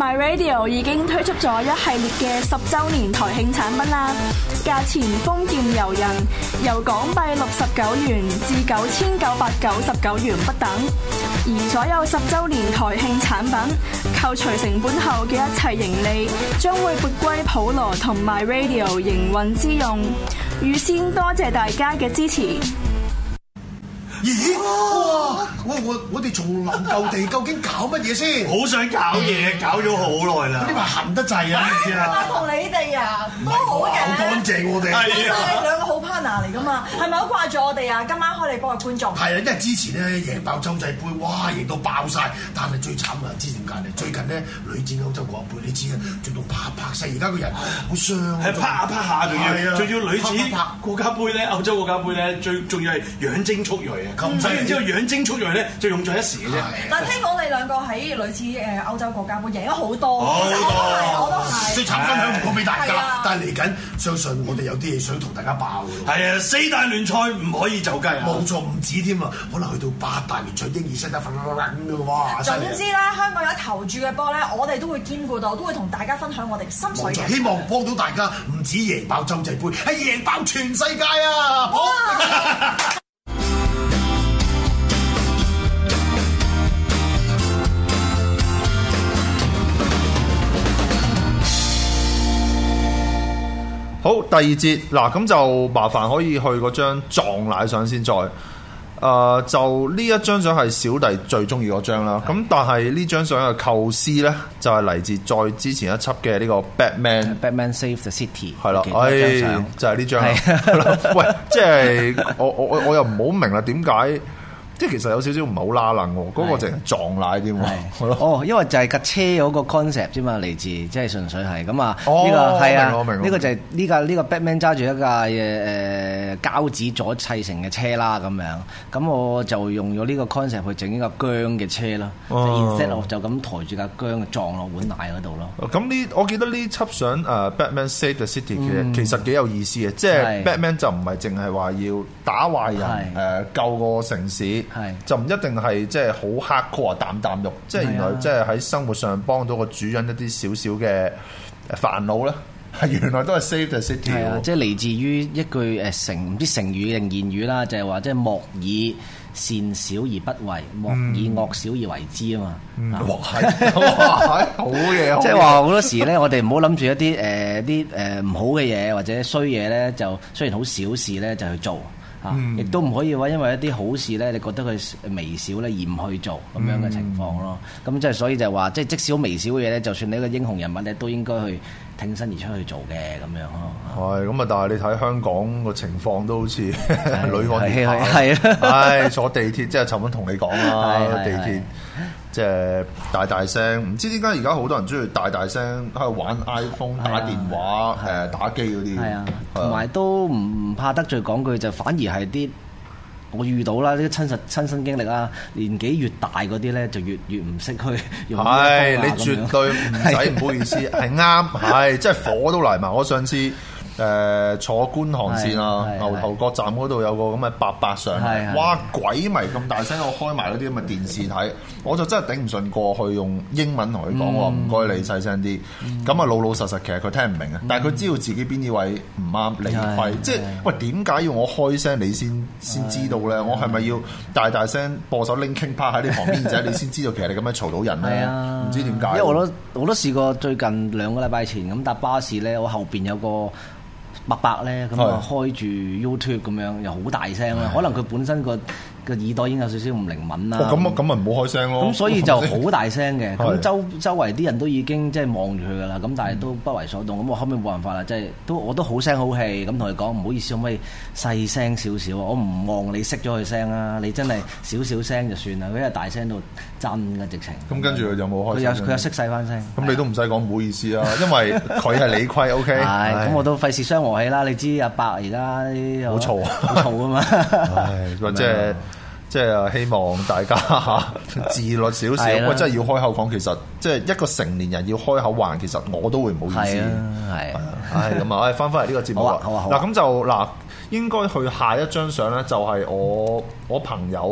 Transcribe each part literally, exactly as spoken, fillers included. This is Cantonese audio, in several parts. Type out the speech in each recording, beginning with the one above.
My Radio 已經推出咗一系列嘅十週年台慶產品啦，價錢豐儉由人，由港幣六十九元至九千九百九十九元不等。而所有十週年台慶產品扣除成本後嘅一切盈利，將會撥歸普羅同 My Radio 營運之用。預先多謝大家嘅支持。 咦？哇！我我我哋重臨舊地，究竟搞乜嘢先？ 好想搞嘢，搞咗好耐啦。 呢排痕得滯啊！你知啊？ 同你哋啊，都好嘅。 好乾淨我哋。 係啊，你兩個好 partner 嚟噶嘛？係咪好掛住我哋啊？今晚開你波嘅觀眾。 係啊，因為之前咧贏爆洲際杯，哇贏到爆晒。但係最慘啊，知點解咧？最近咧女戰歐洲國家杯，你知啊，做到拍拍聲，而家個人好傷。 係拍下拍下，仲要仲要女子國家杯咧，歐洲國家杯咧，最仲要係養精蓄鋭啊！咁所以之後養精蓄鋭咧，就用咗一時嘅啫。 但係聽講你兩個喺女子誒歐洲國家杯贏咗好多， 好多， 我都係。 最慘分享唔到俾大家，但係嚟緊相信我哋有啲嘢想同大家爆嘅。 係啊，四大聯賽唔可以走雞啊！ 冇錯，唔止添啊，可能去到八大聯賽，英二西得分咁嘅哇！ 總之咧，香港有投注嘅波咧，我哋都會兼顧到，都會同大家分享我哋心水嘅。 希望幫到大家，唔止贏爆洲際杯，係贏爆全世界啊！好。 好，第二節嗱，咁就麻煩可以去嗰張撞奶相先再，誒、呃、就呢一張相係小弟最中意嗰張啦。咁但係呢張相嘅構思咧，就係、是、嚟自再之前一輯嘅呢個 Batman Batman Save the City 係啦，唉、哎、就係呢張。喂，即係我我我我又唔好明啦，點解？即係其實有少少唔係好拉楞喎，嗰、那個淨係撞奶添喎。 哦，因為就係架車嗰個 concept 啫嘛，嚟自即係純粹係咁啊。 哦， 呢、這個係啊， 呢個就係呢架呢個 Batman 揸住一架誒誒膠紙咗砌成嘅車啦，咁樣。咁我就用咗呢個 concept 去整呢個薑嘅車咯。哦、instead of 就咁抬住架薑撞落碗奶嗰度咯。 咁呢，我記得呢輯相誒、uh, Batman Save the City 其實、嗯、其實幾有意思嘅，即係 Batman 就唔係淨係話要打壞人誒、呃、救個城市。係就唔一定係即係好 hardcore 啊，啖啖肉，即係原來即係喺生活上幫到個主人一啲少少嘅煩惱咧，係原來都係 save the city。係啊， 即係嚟自於一句誒成唔知成語定言語啦，就係話即係莫以善小而不為，莫以惡小而為之啊嘛。 嗯，哇係，哇好嘢， 即係話好多時咧，我哋唔好諗住一啲誒啲誒唔好嘅嘢或者衰嘢咧，就雖然好小事咧就去做。啊！亦都唔可以話，因為一啲好事咧，你覺得佢微小咧，而唔去做咁樣嘅情況咯。咁即係所以就係話，即係即使好微小嘅嘢咧，就算你一個英雄人物咧，都應該去挺身而出去做嘅咁樣咯。 係咁啊！但係你睇香港個情況都好似女漢跌下， 係啊！ 唉，坐地鐵即係尋晚同你講啦，地鐵即係大大聲，唔知點解而家好多人中意大大聲喺度玩 iPhone、打電話、誒打機嗰啲。係啊， 同埋都唔怕得罪講句，就反而係啲我遇到啦，啲親實親身經歷啦，年紀越大嗰啲咧，就越越唔識去用。 係你絕對唔使唔好意思，係啱，係即係火都嚟埋。我上次誒、呃、坐觀塘線啊，牛頭角站嗰度有個咁嘅伯伯上嚟，哇鬼迷咁大聲，我開埋嗰啲咁嘅電視睇，我就真係頂唔順過去用英文同佢講，我話唔該你細聲啲。咁啊老老實實，其實佢聽唔明啊，但係佢知道自己邊啲位唔啱理虧，即係喂點解要我開聲你先先知道咧？我係咪要大大聲播首 Linkin Park 喺你旁邊仔，你先知道其實你咁樣嘈到人咧？唔知點解？因為我都我都試過最近兩個禮拜前咁搭巴士咧，我後邊有個伯伯咧，咁啊開住 YouTube 咁樣，又好大聲啦。可能佢本身個個耳朵已經有少少唔靈敏啦。 咁啊咁咪唔好開聲咯。 咁所以就好大聲嘅。咁周周圍啲人都已經即係望住佢噶啦。咁但係都不為所動。咁我後尾冇辦法啦，即係都我都好聲好氣咁同佢講，唔好意思，可唔可以細聲少少？我唔望你熄咗佢聲啦。你真係少少聲就算啦。佢係大聲到震嘅直情。 咁跟住佢有冇開聲？ 佢有佢有熄細翻聲。 咁你都唔使講唔好意思啊，因為佢係理虧 OK。 係咁我都費事傷和氣啦。你知阿伯而家好嘈啊， 好嘈啊嘛。 唉，即係。即係希望大家自律少少，喂，真係要開口講。其實即係一個成年人要開口還，其實我都會唔好意思。 係啊， 唉咁啊，翻返嚟呢個節目啦。 好啊，好啊。 嗱咁就嗱，應該去下一張相咧，就係我我朋友啊，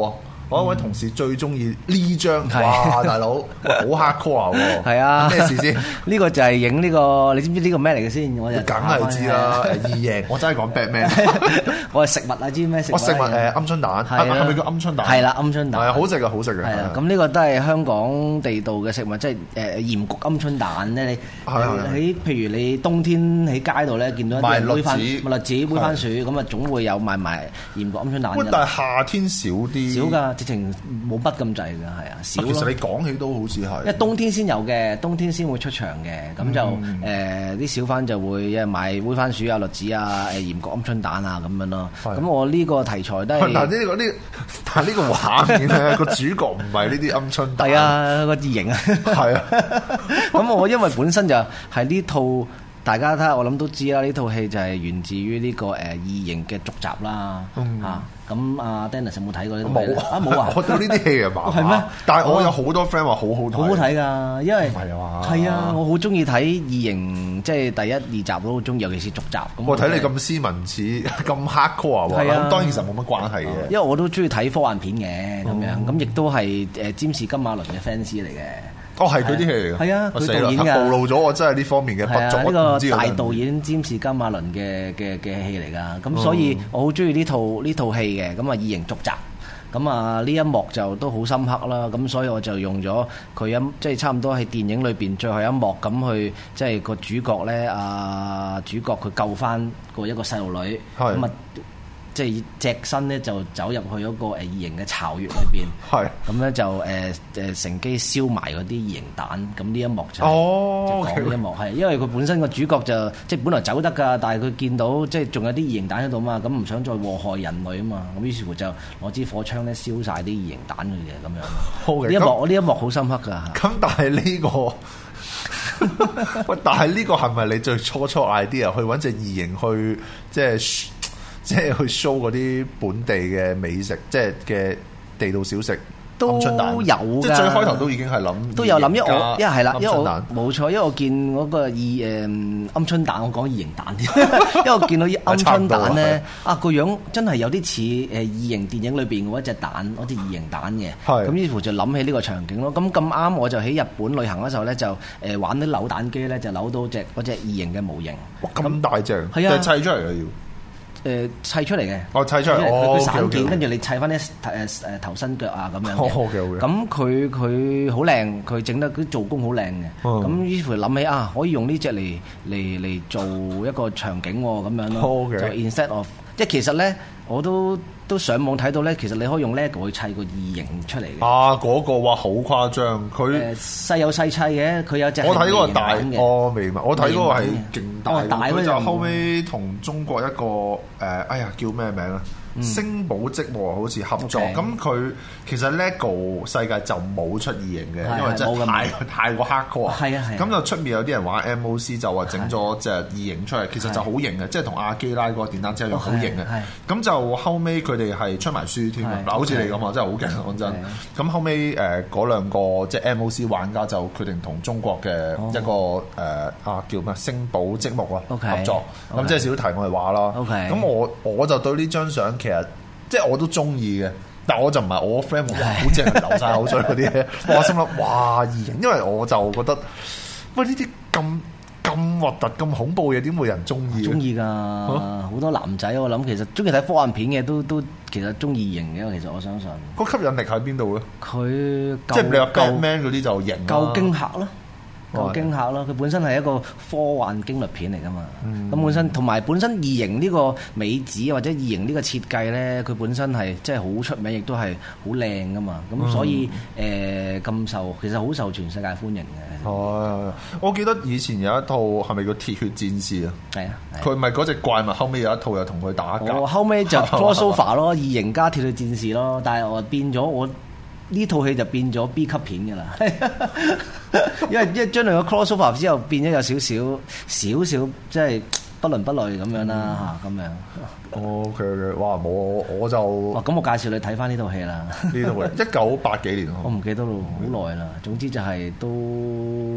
我一位同事最中意呢張，哇大佬好 hardcore 喎， 係啊， 咩事先？ 呢個就係影呢個，你知唔知呢個咩嚟嘅先？我就梗係知啦，異形，我真係講 Batman， 我係食物啊，知咩食物？ 我食物誒鵪鶉蛋，係咪叫鵪鶉蛋？ 係啦，鵪鶉蛋， 係啊，好食嘅，好食嘅。 係啊，咁呢個都係香港地道嘅食物，即係誒鹽焗鵪鶉蛋咧。你喺譬如你冬天喺街度咧見到啲煨番麥栗子、煨番薯，咁啊總會有賣埋鹽焗鵪鶉蛋。 但係夏天少啲， 少㗎，直情冇筆咁滯㗎，係啊，少。 其實你講起都好似係， 因為冬天先有嘅，冬天先會出場嘅，咁就誒啲小販就會一賣煨番薯啊、栗子啊、誒鹽焗鵪鶉蛋啊咁樣咯。咁我呢個題材都係， 但係呢個呢，但係呢個畫面咧個主角唔係呢啲鵪鶉蛋， 係啊個異形啊，係啊。咁我因為本身就係呢套。大家睇下，我諗都知啦。呢套戲就係源自於呢個誒異形嘅續集啦。嚇，咁阿 Dennis 有冇睇過呢套？冇啊，冇啊！ 我對呢啲戲啊嘛。 係咩？ 但係我有好多 friend 話好好睇。好好睇㗎，因為係啊，我好中意睇異形，即係第一二集都好中意，尤其是續集。 我睇你咁斯文似咁 hardcore 喎，咁當然其實冇乜關係嘅。 因為我都中意睇科幻片嘅咁樣，咁亦都係誒詹士金馬倫嘅 fans 嚟嘅。 哦，係佢啲戲嚟嘅。 係啊，佢導演㗎。暴露咗我真係呢方面嘅不足。 呢個大導演詹士金馬倫嘅嘅嘅戲嚟㗎，咁所以我好中意呢套呢套戲嘅。咁啊，異形續集，咁啊呢一幕就都好深刻啦。咁所以我就用咗佢一即係差唔多係電影裏邊最後一幕咁去，即係個主角咧啊，主角佢救翻個一個細路女，咁啊。即係隻身咧就走入去嗰個誒異形嘅巢穴裏邊，係咁咧就誒誒乘機燒埋嗰啲異形蛋，咁呢一幕就哦就講呢一幕係，因為佢本身個主角就即係本來走得㗎，但係佢見到即係仲有啲異形蛋喺度嘛，咁唔想再禍害人類啊嘛，咁於是乎就攞支火槍咧燒晒啲異形蛋嘅嘢咁樣。呢一幕我呢一幕好深刻㗎。咁但係呢個喂，但係呢個係咪你最初初 idea 去揾隻異形去即係？即係去 show 嗰啲本地嘅美食，即係嘅地道小食， 都有㗎。 即係最開頭都已經係諗， 都有諗，因為我因為係啦，因為我冇錯，因為我見嗰個異誒鵪鶉蛋，我講異形蛋添，因為我見到鵪鶉蛋咧，啊個樣真係有啲似誒異形電影裏邊嗰一隻蛋，嗰隻異形蛋嘅。咁於是乎就諗起呢個場景咯。咁咁啱我就喺日本旅行嗰時候咧，就誒玩啲扭蛋機咧，就扭到隻嗰隻異形嘅模型。 哇！咁大隻， 係啊， 砌出嚟嘅要。 誒砌出嚟嘅， 哦砌出嚟， 佢散件，跟住你砌翻啲誒誒頭身腳啊咁樣嘅。咁佢佢好靚，佢整得啲做工好靚嘅。咁於是乎諗起啊，可以用呢隻嚟嚟嚟做一個場景喎，咁樣咯。就 instead of， 即係其實咧，我都都上網睇到咧，其實你可以用 LEGO 去砌個異形出嚟嘅。啊， 嗰個話好誇張，佢誒細有細砌嘅，佢有隻我睇嗰個大嘅，哦明白，我睇嗰個係勁大， 大佢就後尾同中國一個誒，哎呀叫咩名啊？星寶積木好似合作，咁佢其實 LEGO 世界就冇出異形嘅，因為真係太太過 hardcore。係啊係。咁就出面有啲人玩 M O C 就話整咗隻異形出嚟，其實就好型嘅，即係同阿基拉嗰個電單車一樣好型嘅。咁就後尾佢哋係出埋書添，嗱好似你咁啊，真係好勁講真。咁後尾誒嗰兩個即係 M O C 玩家就決定同中國嘅一個誒啊叫咩星寶積木啊合作，咁即係小題我哋話啦。咁我我就對呢張相。其實即係我都中意嘅，但我就唔係我 friend 話好正流晒口水嗰啲，我心諗哇異形，因為我就覺得喂呢啲咁咁核突、咁恐怖嘅嘢點會有人中意？中意㗎，好、啊、多男仔我諗其實中意睇科幻片嘅都都其實中意異形嘅，其實我相信。個吸引力喺邊度咧？佢即係你話 Batman 嗰啲就型，夠驚嚇咯。個驚嚇咯，佢本身係一個科幻驚慄片嚟㗎嘛。咁、嗯、本身同埋本身異形呢個美指或者異形呢個設計咧，佢本身係即係好出名，亦都係好靚㗎嘛。咁、嗯、所以誒咁、呃、受，其實好受全世界歡迎嘅。哦，我記得以前有一套係咪叫《鐵血戰士》啊？係啊，佢咪嗰隻怪物後尾有一套又同佢打架。哦，後尾就 crossover 咯，異形加鐵血戰士咯。但係我變咗我。呢套戲就變咗 B 級片㗎啦，因為因為將來個 crossover 之後變咗有少少少少即係不倫不類咁樣啦嚇，咁樣。哦，OK OK，哇！我我就哇咁我介紹你睇翻呢套戲啦。呢套戲一九八幾年，我唔記得咯，好耐啦。總之就係都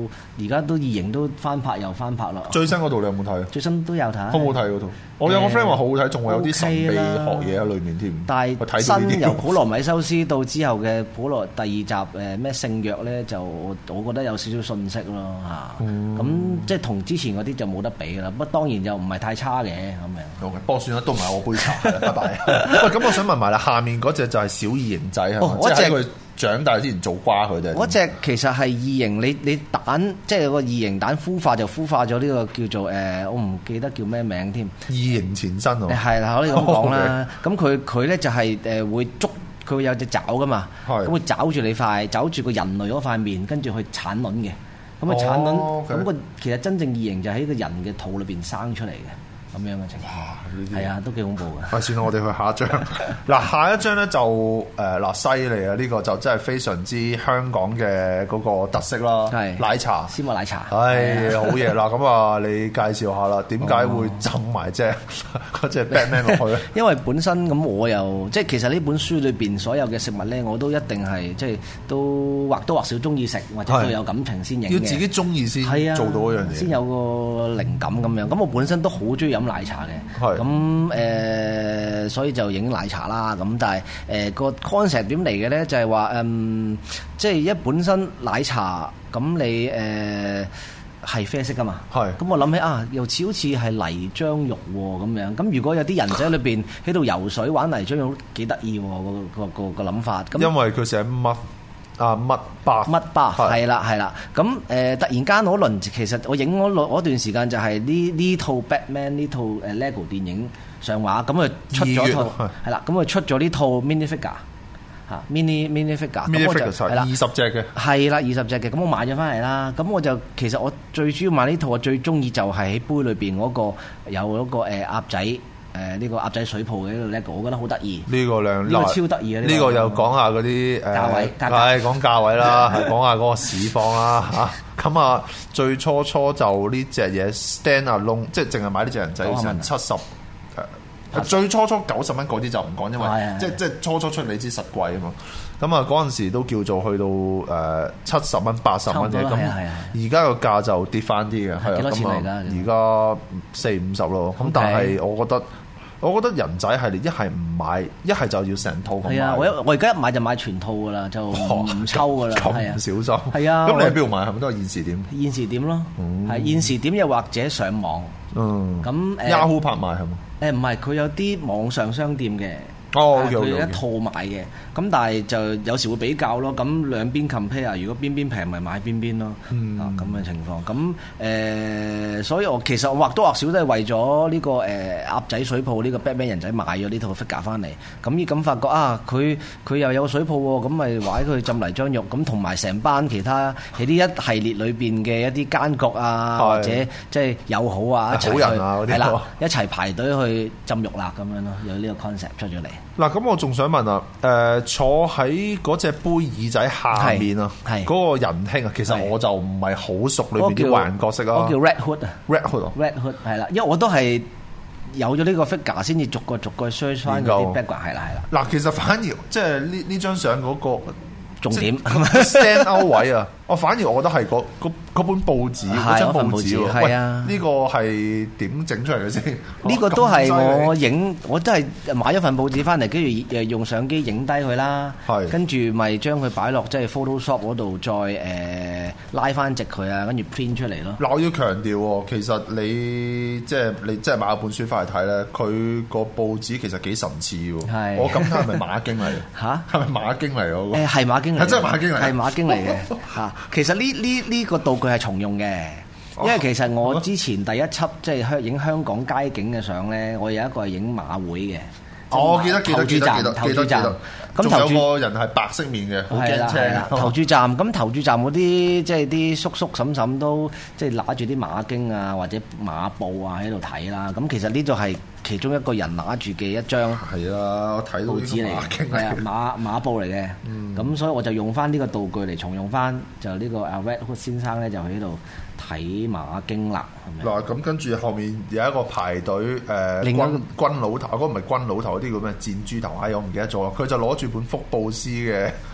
而家都異形都翻拍又翻拍啦。 最新嗰度你有冇睇？ 最新都有睇。 好唔好睇嗰套？我有個 friend 話好好睇，仲會有啲神秘學嘢喺裏面添。 但係新由普羅米修斯到之後嘅普羅第二集誒咩聖約咧，就我覺得有少少信息咯嚇。咁即係同之前嗰啲就冇得比啦。不過當然就唔係太差嘅咁樣。 OK，不過算啦，都唔係我杯茶。拜拜。喂，咁我想問埋啦，下面嗰隻就係小異形仔係嘛？即係佢長大之前做瓜佢哋。嗰隻其實係異形，你你蛋即係個異形蛋孵化就孵化咗呢個叫做誒，我唔記得叫咩名添。 異形前身喎。 係啦，可以咁講啦。咁佢佢咧就係誒會捉，佢會有隻爪噶嘛。咁會爪住你塊，爪住個人類嗰塊面，跟住去產卵嘅。咁啊產卵，咁個其實真正異形就喺個人嘅肚裏邊生出嚟嘅。咁樣嘅情況，係啊，都幾恐怖嘅。 算啦，我哋去下一張。嗱，下一張咧就誒嗱犀利啊！呢、呢個就真係非常之香港嘅嗰個特色啦。係奶茶， 絲襪奶茶。 係好嘢啦！咁啊，你介紹下啦，點解會浸埋隻嗰隻 Batman 落去咧？ 因為本身咁我又即係其實呢本書裏邊所有嘅食物咧，我都一定係即係都或多或少中意食，或者都有感情先影嘅。 要自己中意先做到嗰樣嘢， 先有個靈感咁樣。咁我本身都好中意飲奶茶嘅，咁誒、呃，所以就影奶茶啦。咁但係誒、呃、個 concept 點嚟嘅咧，就係話誒，即係一本身奶茶咁你誒係、呃、啡色噶嘛，係。咁我諗起啊，又似好似係泥漿肉喎咁樣。咁如果有啲人仔裏邊喺度游水玩泥漿肉，幾得意喎個個個個諗法。咁因為佢寫乜？啊乜巴乜巴係啦係啦，咁誒、呃、突然間嗰輪其實我影嗰嗰段時間就係呢呢套 Batman 呢套誒 LEGO 電影上畫，咁佢出咗套係啦，咁佢出咗呢套 mini figure 嚇 mini mini figure， mini figure 係啦二十隻嘅係啦二十隻嘅，咁我買咗翻嚟啦，咁我就其實我最主要買呢套我最中意就係喺杯裏邊嗰個有嗰個誒鴨仔。誒呢、呃這個鴨仔水泡嘅呢個 LEGO，我覺得好得意。呢個靚，呢個超得意啊！呢、這個又講下嗰啲誒價位，係講價位啦，係講下嗰個市況啦嚇。咁啊，最初初就呢隻嘢 stand alone，即係淨係買呢隻人仔成七十誒。最初初九十蚊嗰啲就唔講，因為即係即係初初出你知實貴啊嘛。咁啊嗰陣時都叫做去到誒七十蚊、八十蚊嘅，咁而家個價就跌翻啲嘅，係啊。咁啊，而家四五十咯。咁但係我覺得。我覺得人仔系列一係唔買，一係就要成套咁買。係啊，我我而家一買就買全套噶啦，就唔抽噶啦。咁小心。係啊。咁你喺邊度買？係咪都係現時點？現時點咯，係現時點又或者上網。嗯。咁誒。Yahoo 拍賣係嘛？誒唔係，佢有啲網上商店嘅。哦，佢有一套買嘅，咁但係就有時會比較咯。咁兩邊 compare，如果邊邊平咪買邊邊咯。嗯、啊咁嘅情況。咁誒、呃，所以我其實我或多或少都係為咗呢、這個誒、呃、鴨仔水泡呢個 Batman 人仔買咗呢套 figure 翻嚟。咁而咁發覺啊，佢佢又有水泡喎，咁咪話佢浸泥漿肉。咁同埋成班其他喺呢一系列裏邊嘅一啲奸角啊，是或者即係友好啊，一齊去係啦，一齊排隊去浸肉啦咁樣咯。有呢個 concept 出咗嚟。嗱，咁我仲想問啊，誒、呃、坐喺嗰隻杯耳仔下面啊，嗰個仁兄啊，其實我就唔係好熟裏邊啲壞角色啊。我叫 Red Hood 啊 ，Red Hood 啊 ，Red Hood 係啦，因為我都係有咗呢個 figure 先至逐個逐個 search 翻嗰啲 background 係啦係啦。嗱，其實反而即係呢呢張相嗰個重點 stand out 位啊，我反而我覺得係嗰嗰嗰本報紙嗰張報紙喎。係啊，呢個係點整出嚟嘅先？呢個都係我影，我都係買一份報紙翻嚟，跟住誒用相機影低佢啦。係，跟住咪將佢擺落即係 Photoshop 嗰度，再誒拉翻直佢啊，跟住 print 出嚟咯。嗱，我要強調喎，其實你即係你即係買一本書翻嚟睇咧，佢個報紙其實幾神似喎。係，我咁睇係咪馬經嚟嘅？嚇，係咪馬經嚟嗰個？誒係馬經嚟，係真係馬經嚟，係馬經嚟嘅嚇。其實呢呢呢個道具係重用嘅，因為其實我之前第一輯即係香影香港街景嘅相咧，我有一個係影馬會嘅。哦，記得記得記得記得記得記得。咁仲有個人係白色面嘅，好驚青。投注站咁投注站嗰啲即係啲叔叔嬸嬸都即係拿住啲馬經啊或者馬報啊喺度睇啦。咁其實呢度係其中一個人拿住嘅一張係啊，我睇到報紙嚟嘅，係啊馬馬報嚟嘅。咁、嗯、所以我就用翻呢個道具嚟重用翻，就呢個阿 Red Hood 先生咧就喺度睇馬經啦。嗱，咁跟住後面有一個排隊誒、呃、軍軍老頭，嗰個唔係軍老頭，嗰啲叫咩箭豬頭？哎，我唔記得咗啦。佢就攞住本福布斯嘅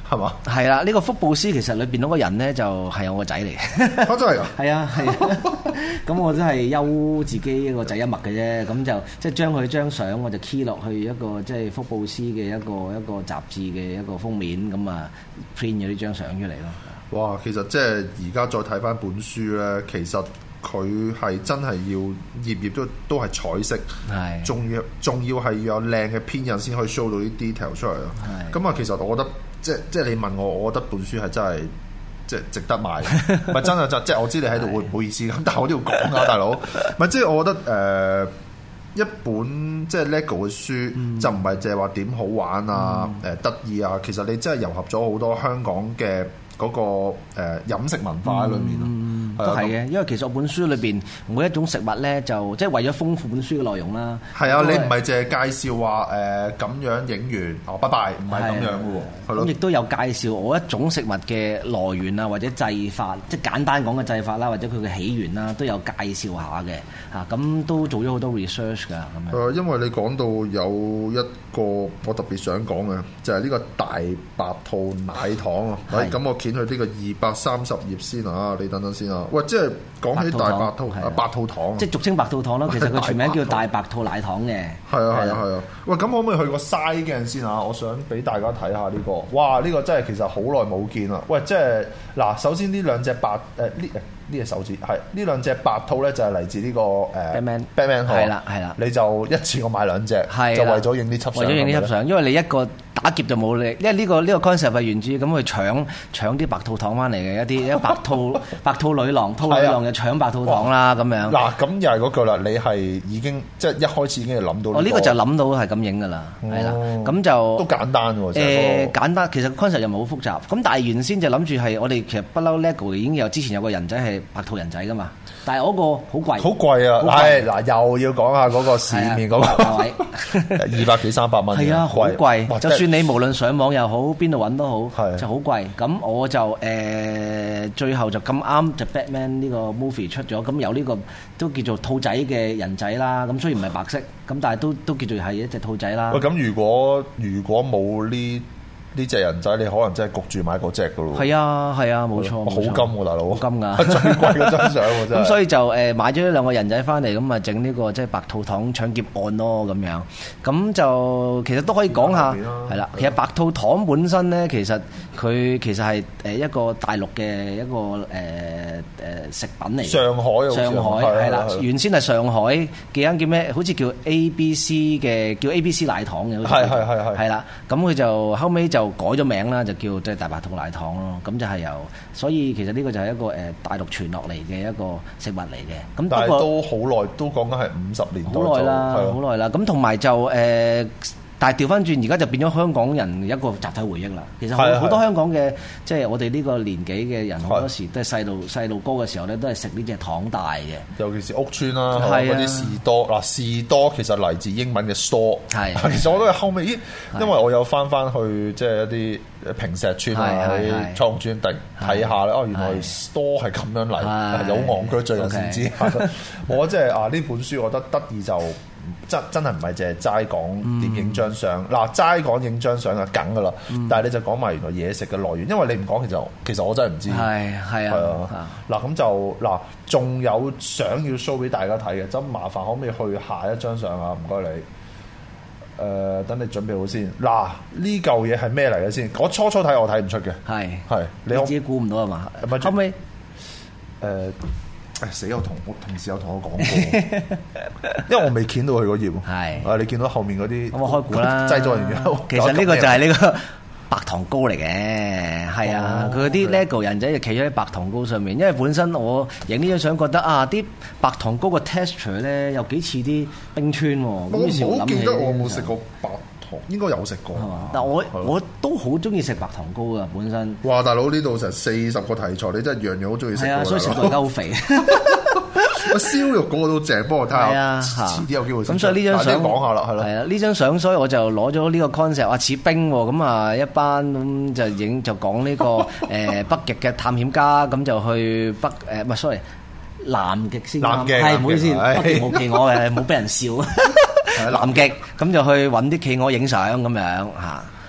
係嘛？ 係啦，呢個福布斯其實裏邊嗰個人咧就係我個仔嚟嘅。 啊，真係㗎？ 係啊係啊，咁我真係休自己一個仔一脈嘅啫。咁就即係將佢張相我就 key 落去一個即係福布斯嘅一個一個雜誌嘅一個封面，咁啊 print 咗呢張相出嚟咯。 哇！其實即係而家再睇翻本書咧，其實佢係真係要頁頁都都係彩色，係仲要仲要係要有靚嘅編印先可以 show 到啲 detail 出嚟咯。咁啊，其實我覺得即即係你問我，我覺得本書係真係即係值得買，唔係真係就即係我知你喺度會唔好意思咁，但係我都要講啊，大佬。唔係即係我覺得誒、呃、一本即係 LEGO 嘅書、嗯、就唔係淨係話點好玩啊、誒、嗯、得意啊，其實你真係糅合咗好多香港嘅嗰個誒飲食文化喺裏面咯。嗯都係嘅，因為其實我本書裏邊每一種食物咧，就即係為咗豐富本書嘅內容啦。係啊，你唔係淨係介紹話誒咁樣影完哦，拜拜，唔係咁樣嘅喎。 咁亦都有介紹我一種食物嘅來源啊，或者製法，即係簡單講嘅製法啦，或者佢嘅起源啦，都有介紹下嘅嚇。咁都做咗好多 research 㗎咁樣。 誒，因為你講到有一個我特別想講嘅，就係呢個大白兔奶糖啊。係。咁我掀去呢個二百三十頁先啊，你等等先啊。喂，即係講起大白兔啊，白兔糖， 即係俗稱白兔糖啦。其實佢全名叫大白兔奶糖嘅。 係啊係啊係啊！喂，咁可唔可以去個嘥鏡先啊？我想俾大家睇下呢個。哇！呢個真係其實好耐冇見啦。喂，即係嗱，首先呢兩隻白誒呢呢隻手指係呢兩隻白兔咧，就係嚟自呢個誒 Batman Batman 係啦係啦。你就一次過買兩隻，就為咗影呢輯相。 為咗影呢輯相，因為你一個打劫就冇力，因為呢個呢個 concept 係源自咁去搶搶啲白兔糖翻嚟嘅一啲，一白兔白兔女郎，兔女郎就搶白兔糖啦咁樣。 嗱，咁又係嗰句啦，你係已經即係一開始已經係諗到。 我呢個就諗到係咁影噶啦，係啦，咁就都簡單喎。 誒簡單，其實 concept 又唔係好複雜。咁但係原先就諗住係我哋其實不嬲 LEGO 已經有之前有個人仔係白兔人仔噶嘛，但係嗰個好貴， 好貴啊！係嗱，又要講下嗰個市面嗰個位，二百幾三百蚊。 係啊，好貴。就算你無論上網又好，邊度揾都好，就好貴。咁我就誒、呃、最後就咁啱就 Batman 呢個 movie 出咗，咁有呢個都叫做兔仔嘅人仔啦。咁雖然唔係白色，咁但係都都叫做係一隻兔仔啦。 喂，咁如果如果冇呢呢隻人仔，你可能真係焗住買嗰隻噶咯。 係啊係啊，冇錯， 好金喎大佬， 好金㗎， 最貴嗰張相喎真係。 咁所以就誒買咗呢兩個人仔翻嚟，咁啊整呢個即係白兔糖搶劫案咯咁樣。咁就其實都可以講下，係啦。其實白兔糖本身咧，其實佢其實係誒一個大陸嘅一個誒誒食品嚟。 上海啊， 上海係啦，原先係上海幾間叫咩？好似叫 A B C 嘅，叫 A B C 奶糖嘅。 係係係係。係啦，咁佢就後尾就改咗名啦，就叫即係大白兔奶糖咯。咁就係由，所以其實呢個就係一個誒大陸傳落嚟嘅一個食物嚟嘅。咁但係都好耐，都講緊係五十年代。 好耐啦，好耐啦。咁同埋就誒。呃但係調翻轉，而家就變咗香港人一個集體回憶啦。其實好好多香港嘅，即係我哋呢個年紀嘅人，好多時都係細路細路哥嘅時候咧，都係食呢隻糖大嘅。 尤其是屋邨啦，嗰啲士多嗱，士多其實嚟自英文嘅 store。係，其實我都係後尾，因為我有翻翻去即係一啲平石邨啊，喺彩虹邨睇睇下咧，哦，原來 store 係咁樣嚟，有戇居最近先知。我即係啊呢本書，我覺得得意就。真真係唔係淨係齋講點影張相，嗱齋講影張相就梗噶啦，嗯、但係你就講埋原來嘢食嘅來源，因為你唔講其實其實我真係唔知。係係啊，嗱咁就嗱仲有相要 show 俾大家睇嘅，真麻煩可唔可以去下一張相啊？唔該你。誒、呃，等你準備好先。嗱呢嚿嘢係咩嚟嘅先？我初初睇我睇唔出嘅。係係你，你自己估唔到係嘛？後尾誒。呃誒死！我同我同事有同我講過，因為我未見到佢嗰頁。係啊，你見到後面嗰啲，咁我開估啦。製作人員，其實呢個就係呢個白糖糕嚟嘅。係啊，佢嗰啲 LEGO 人仔就企咗喺白糖糕上面，因為本身我影呢張相覺得啊，啲白糖糕個 texture 咧又幾似啲冰川喎。我唔好記得我冇食過白。應該有食過，但我我都好中意食白糖糕噶本身。哇！大佬呢度成四十個題材，你真係樣樣好中意食。係啊，所以食到而家好肥。個燒肉嗰個都正，幫我睇下。遲啲有機會。咁所以呢張相講下啦，係咯。係啊，呢張相所以我就攞咗呢個 concept，話似冰喎。咁啊，一班咁就影就講呢個誒北極嘅探險家，咁就去北誒唔係 sorry 南極先。南極係唔好意思，北極冇企鵝嘅，冇俾人笑。南極咁就去揾啲企鵝影相咁樣嚇，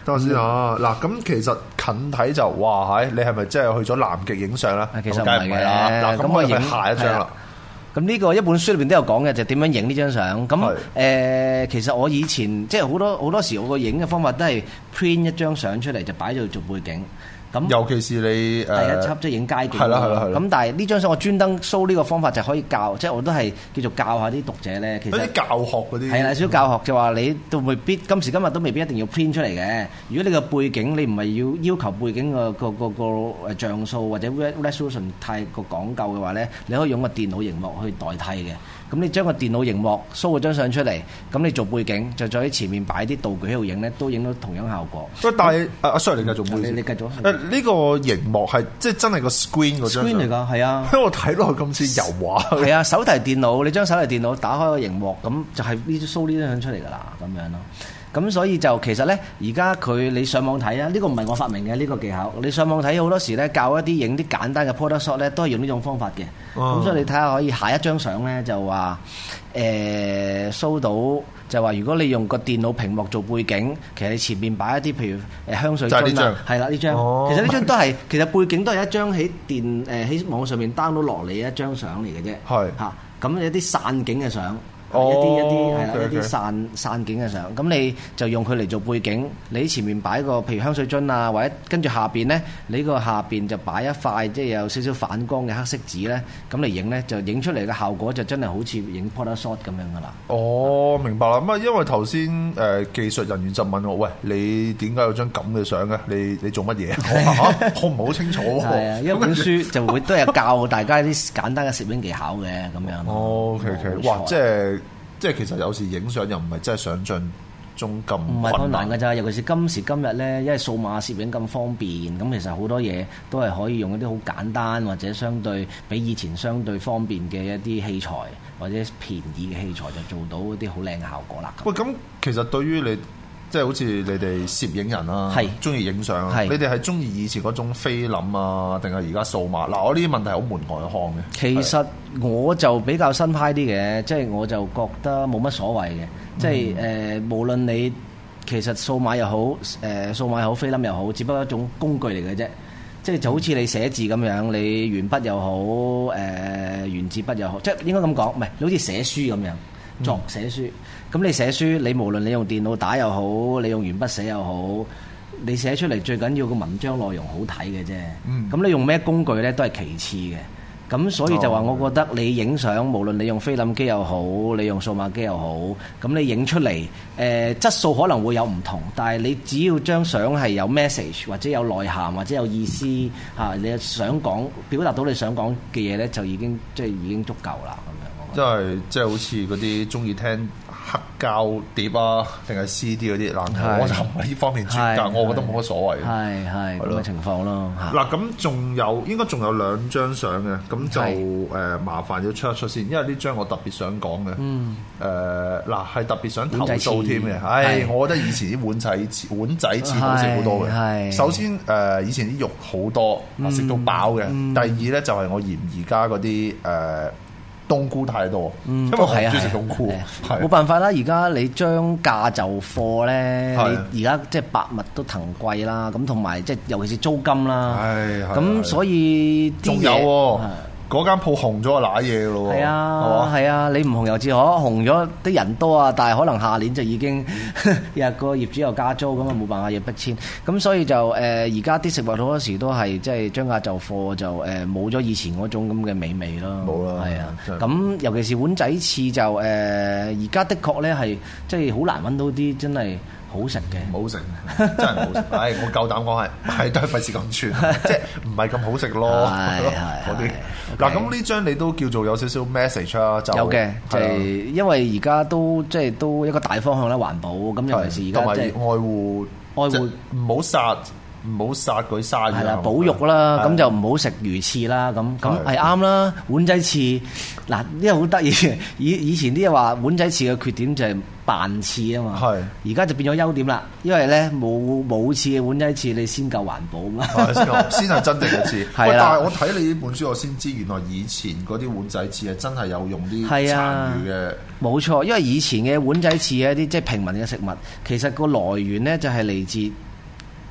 等下先啊！嗱，咁其實近睇就哇，係你係咪真係去咗南極影相啦？ 其實唔係嘅。 嗱，咁我影下一張啦。 咁呢個一本書裏邊都有講嘅，就點樣影呢張相。咁誒、呃，其實我以前即係好多好多時，我個影嘅方法都係 print 一張相出嚟，就擺咗做背景。咁尤其是你誒、呃、 第一輯即係影街景， 係啦係啦係啦。 咁但係呢張相我專登 show 呢個方法就可以教，即係我都係叫做教下啲讀者咧。其實啲教學嗰啲係啦，少少教學就話你都未必今時今日都未必一定要 print 出嚟嘅。如果你個背景你唔係要要求背景個個個個誒像素或者 resolution 太過講究嘅話咧，你可以用個電腦熒幕去代替嘅。咁你將個電腦熒幕 show 嗰張相出嚟，咁你做背景就再喺前面擺啲道具喺度影咧，都影到同樣效果。 喂，但係阿阿 Sir 你繼續， 你你繼續。 誒呢個熒幕係即係真係個 screen 嗰張 screen 嚟㗎，係啊。 因為我睇落去咁似油畫。 係啊，手提電腦，你將手提電腦打開個熒幕，咁就係呢 show 呢張相出嚟㗎啦，咁樣咯。咁所以就其實咧，而家佢你上網睇啊，呢個唔係我發明嘅呢個技巧。你上網睇好多時咧，教一啲影啲簡單嘅 product shot 咧，都係用呢種方法嘅。咁、哦、所以你睇下可以下一張相咧，就話誒 show 到就話，如果你用個電腦屏幕做背景，其實你前面擺一啲譬如誒香水樽啊，係啦呢張。其實呢張都係其實背景都係一張喺電誒喺網上面 download 落嚟一張相嚟嘅啫。係嚇，咁有啲散景嘅相。Oh, 一啲一啲係啦， okay, 一啲散散景嘅相，咁你就用佢嚟做背景。你前面擺個譬如香水樽啊，或者跟住下邊咧，你個下邊就擺一塊即係有少少反光嘅黑色紙咧，咁嚟影咧就影出嚟嘅效果就真係好似影 product shot 咁樣噶啦。 哦，明白啦。咁啊，因為頭先誒技術人員就問我，喂，你點解有張咁嘅相嘅？你你做乜嘢？我唔係好清楚。 係啊，一本書就會都係教大家啲簡單嘅攝影技巧嘅咁樣。 哦 ，OK OK，哇，即係。即係其實有時影相又唔係真係想像中咁唔係困難㗎咋，尤其是今時今日咧，因為數碼攝影咁方便，咁其實好多嘢都係可以用一啲好簡單或者相對比以前相對方便嘅一啲器材或者便宜嘅器材就做到一啲好靚嘅效果啦。 喂，咁其實對於你即係好似你哋攝影人啦，係中意影相啊，你哋係中意以前嗰種菲林啊，定係而家數碼？嗱，我呢啲問題好門外漢嘅。 其實我就比較新派啲嘅，即係我就覺得冇乜所謂嘅，即係誒，無論你其實數碼又好，誒數碼又好，菲林又好，只不過一種工具嚟嘅啫。即係就好似你寫字咁樣，你鉛筆又好，誒原子筆又好，即係應該咁講，唔係你好似寫書咁樣。作寫書，咁你寫書，你無論你用電腦打又好，你用鉛筆寫又好，你寫出嚟最緊要個文章內容好睇嘅啫。咁、嗯、你用咩工具呢？都係其次嘅。咁所以就話，我覺得你影相，哦、無論你用菲林機又好，你用數碼機又好，咁你影出嚟，誒、呃、質素可能會有唔同，但係你只要張相係有 message 或者有內涵或者有意思嚇、啊，你想講表達到你想講嘅嘢呢，就已經即係已經足夠啦。 即係即係好似嗰啲中意聽黑膠碟啊，定係 C D 嗰啲，嗱我就唔係呢方面專家，我覺得冇乜所謂。係係咁嘅情況咯。嗱咁仲有應該仲有兩張相嘅，咁就誒麻煩要出一出先，因為呢張我特別想講嘅。嗯。誒嗱係特別想投訴添嘅，唉，我覺得以前啲碗仔碗仔翅好食好多嘅。係。首先誒以前啲肉好多，食到飽嘅。第二咧就係我嫌而家嗰啲誒。冬菇太多，嗯、因為我好中意食冬菇， 冇辦法啦。而家你將價就貨咧，你而家即係百物都騰貴啦。咁同埋即係尤其是租金啦，咁所以仲有喎。嗰間鋪紅咗就揦嘢咯喎， 係啊，係啊，你唔紅又自可，紅咗啲人多啊，但係可能下年就已經日個業主又加租，咁啊冇辦法要逼遷，咁所以就誒而家啲食物好多時都係即係將價就貨，就誒冇咗以前嗰種咁嘅美味咯，冇啦，係啊，咁尤其是碗仔翅就誒而家的確咧係即係好難揾到啲真係好食嘅， 唔好食，真係唔好食。唉，我夠膽講係，係都係費事咁串，即係唔係咁好食咯。嗰啲嗱，咁呢張你都叫做有少少 message 啊，就有嘅，就係因為而家都即係都一個大方向啦，環保咁，尤其是而家即係愛護愛護，唔好殺。唔好殺佢鯊魚，係啦， 保育啦，咁就唔好食魚翅啦，咁咁係啱啦。碗仔翅嗱，呢個好得意嘅，以以前啲人話碗仔翅嘅缺點就係扮翅啊嘛，係，而家就變咗優點啦，因為咧冇冇翅嘅碗仔翅，你先夠環保嘛， 先係真正嘅翅。係但係我睇你呢本書，我先知原來以前嗰啲碗仔翅係真係有用啲殘餘嘅。 冇錯，因為以前嘅碗仔翅係一啲即係平民嘅食物，其實個來源咧就係嚟自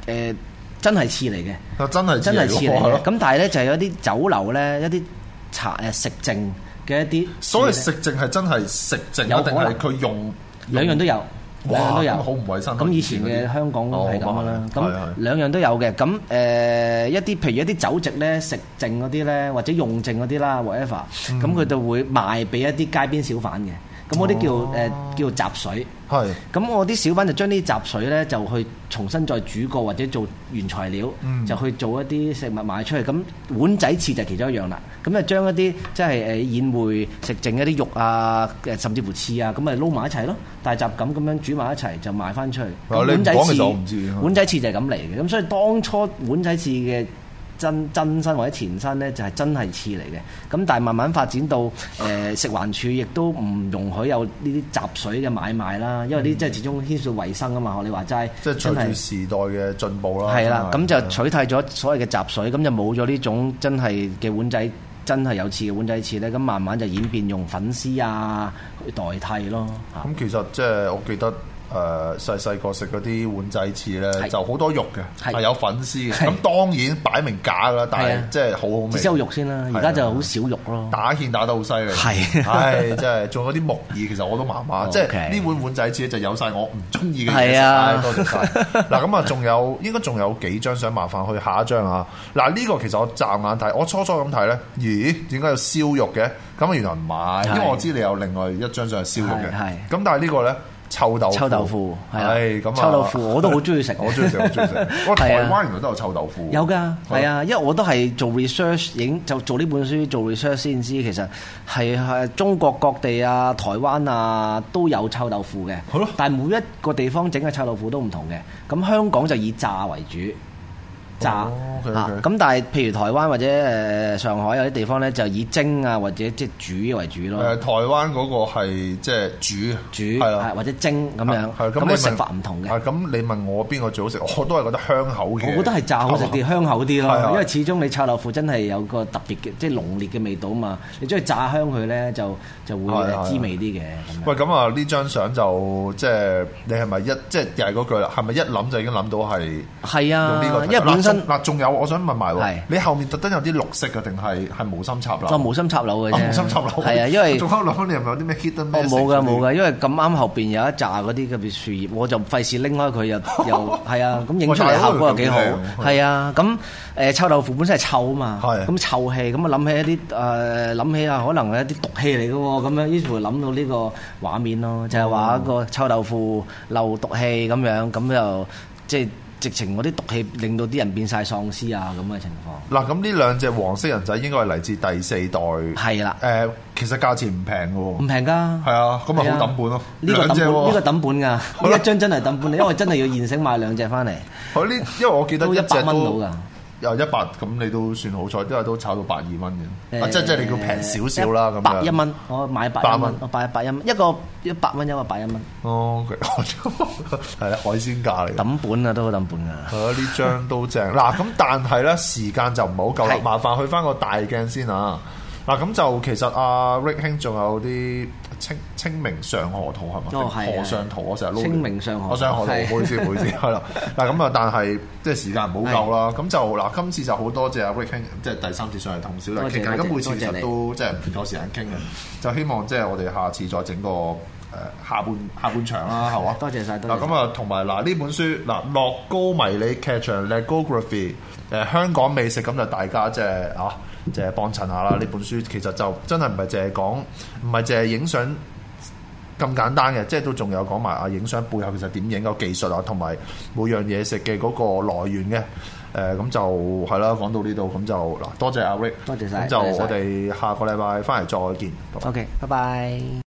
誒真係刺嚟嘅， 真係真係刺嚟嘅。咁但係咧就係有啲酒樓咧一啲茶誒食剩嘅一啲， 所謂食剩係真係食剩，有定係佢用兩樣都有。兩樣都有， 好唔衞生。 咁以前嘅香港係咁嘅啦。咁兩樣都有嘅。咁誒、呃、一啲譬如一啲酒席咧食剩嗰啲咧，或者用剩嗰啲啦 whatever，咁佢就會賣俾一啲街邊小販嘅。咁嗰啲叫誒、哦呃、叫雜水。係。咁我啲小販就將啲雜水咧就去重新再煮過或者做原材料，嗯、就去做一啲食物賣出去。咁碗仔翅就其中一樣啦。咁就將一啲即係誒宴會食剩一啲肉啊，甚至乎翅啊，咁咪撈埋一齊咯。大集咁咁樣煮埋一齊就賣翻出去。碗仔翅，碗仔翅就係咁嚟嘅。咁所以當初碗仔翅嘅真真身或者前身咧，就係真係翅嚟嘅。咁但係慢慢發展到誒、呃、食環署亦都唔容許有呢啲雜水嘅買賣啦，因為呢即係始終牽涉衞生啊嘛。學你話齋，即係隨住時代嘅進步啦。 係啦，咁就取締咗所謂嘅雜水，咁就冇咗呢種真係嘅碗仔。真係有翅嘅碗仔翅咧，咁慢慢就演變用粉絲啊去代替咯。 咁其實即係我記得誒細細個食嗰啲碗仔翅咧，就好多肉嘅，係有粉絲嘅。咁當然擺明假㗎啦，但係即係好好味。至少有肉先啦，而家就好少肉咯。打芡打得好犀利，係，唉，真係仲有啲木耳，其實我都麻麻。即係呢碗碗仔翅就有晒我唔中意嘅嘢食。多謝晒。嗱咁啊，仲有應該仲有幾張相，麻煩去下一張啊。嗱呢個其實我驟眼睇，我初初咁睇咧，咦？點解有燒肉嘅？咁原來唔係，因為我知你有另外一張相係燒肉嘅。係。咁但係呢個咧？臭豆腐，臭豆腐係咁啊！臭豆腐我都好中意食，我中意食，好中意食。我台灣原來都有臭豆腐，有㗎，係啊，因為我都係做 research 影就做呢本書做 research 先知，其實係係中國各地啊、台灣啊都有臭豆腐嘅，係咯。但係每一個地方整嘅臭豆腐都唔同嘅，咁香港就以炸為主。炸嚇，咁、哦 okay, okay. 但係譬如台灣或者誒上海有啲地方咧，就以蒸啊或者即係煮為主咯。誒、呃、台灣嗰個係即係煮煮係啦，或者蒸咁樣。係咁，你食法唔同嘅。係咁，你問我邊個最好食？我都係覺得香口嘅。我覺得係炸好食啲，香口啲咯。因為始終你臭豆腐真係有個特別嘅，即係濃烈嘅味道啊嘛。你將佢炸香佢咧，就就會滋味啲嘅。喂，咁啊呢張相就即係你係咪一即係又係嗰句啦？係咪一諗就已經諗到係係啊？用呢個因為本身嗱，仲有我想問埋喎，你後面特登有啲綠色嘅定係係無心插柳？就無心插柳嘅啫。無心插柳係啊，因為仲喺度諗你係咪有啲咩 hidden message？冇㗎冇㗎，因為咁啱後邊有一紮嗰啲嘅樹葉，我就費事拎開佢又又係啊，咁影出嚟效果又幾好。係啊，咁誒臭豆腐本身係臭啊嘛，咁臭氣咁啊諗起一啲誒諗起啊，可能係一啲毒氣嚟嘅喎，咁樣於是乎諗到呢個畫面咯，就係話一個臭豆腐漏毒氣咁樣，咁就即係。直情嗰啲毒氣令到啲人變晒喪屍啊咁嘅情況。嗱，咁呢兩隻黃色人仔應該係嚟自第四代。係啦。誒，其實價錢唔平嘅喎。唔平㗎。係啊，咁咪好抌本咯。呢個抌本，呢個抌本㗎。呢一張真係抌本，因為真係要現成買兩隻翻嚟。好呢，因為我記得一百蚊到㗎。有一百咁你都算好彩，因為都炒到百二蚊嘅。啊，即係即係你要平少少啦咁樣。百一蚊，我買百一蚊，我買百一蚊，一個一百蚊，一個百一蚊。哦，係啊，海鮮價嚟。抌本啊，都好抌本啊。係啊，呢張都正。嗱，咁但係咧時間就唔好夠啦，麻煩去翻個大鏡先啊。嗱，咁就其實阿 Rick 兄仲有啲清清明上河圖係嘛？哦，係河上圖我成日撈。清明上河，我上河圖，唔好意思，唔好意思，係啦。嗱，咁啊，但係即係時間唔好夠啦。咁就嗱，今次就好多謝阿 Rick 兄，即係第三次上嚟同小弟傾偈。咁每次其實都即係唔夠時間傾嘅，就希望即係我哋下次再整個誒下半下半場啦，係嘛？多謝晒。嗱，咁啊，同埋嗱呢本書嗱樂高迷你劇場 Lagography 誒香港美食，咁就大家即係啊。即係幫襯下啦！呢本書其實就真係唔係淨係講，唔係淨係影相咁簡單嘅，即係都仲有講埋啊影相背後其實點影個技術啊，同埋每樣嘢食嘅嗰個來源嘅。誒、呃、咁就係啦，講到呢度咁就嗱，多謝阿 Rick，多謝晒，咁就我哋下個禮拜翻嚟再見。OK，拜拜。